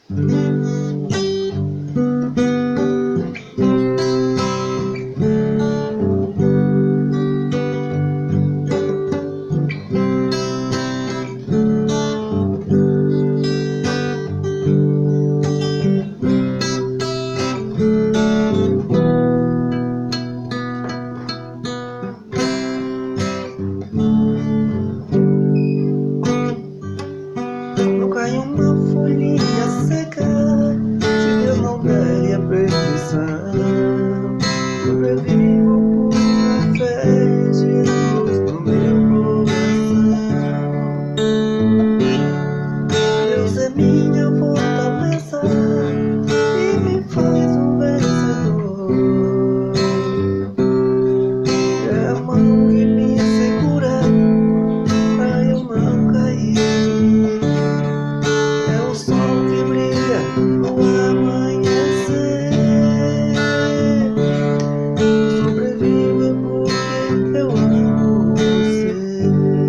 Não cai uma folhinha seca, se Deus não der a permissão. Sobrevivo por fé em Jesus no meu coração. Deus é minha fortaleza e me faz um vencedor. É a mão que me segura pra eu não cair. É o sol que brilha no amanhecer. Sobrevivo porque eu amo você.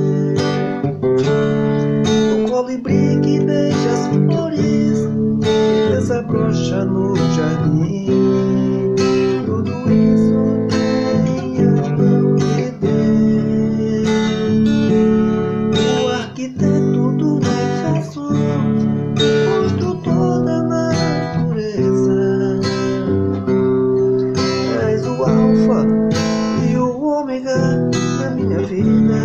O colibri que beija as flores e desabrocha no jardim. Tudo isso tem a mão de Deus. O arquiteto do universo, construtor da natureza. És o alfa e o ômega na minha vida.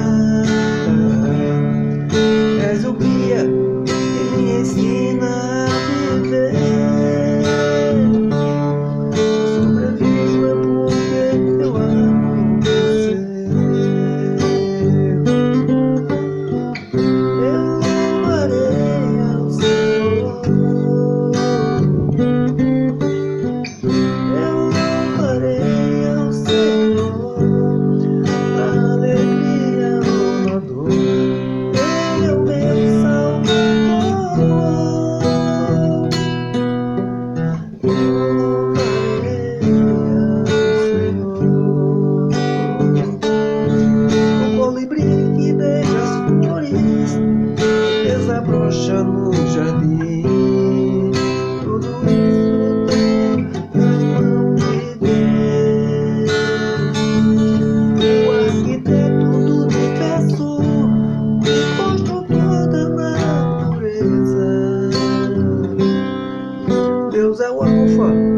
És o guia que me ensina a viver. Sobrevivo porque eu amo você. Eu louvarei ao Senhor. Eu louvarei ao Senhor na alegria ou na dor. Ele é o meu Salvador. Eu louvarei ao Senhor. O colibri que beija as flores desabrocha no jardim. Tudo isso tem a mão de Deus. O arquiteto do universo, o construtor da natureza. Deus é o alfa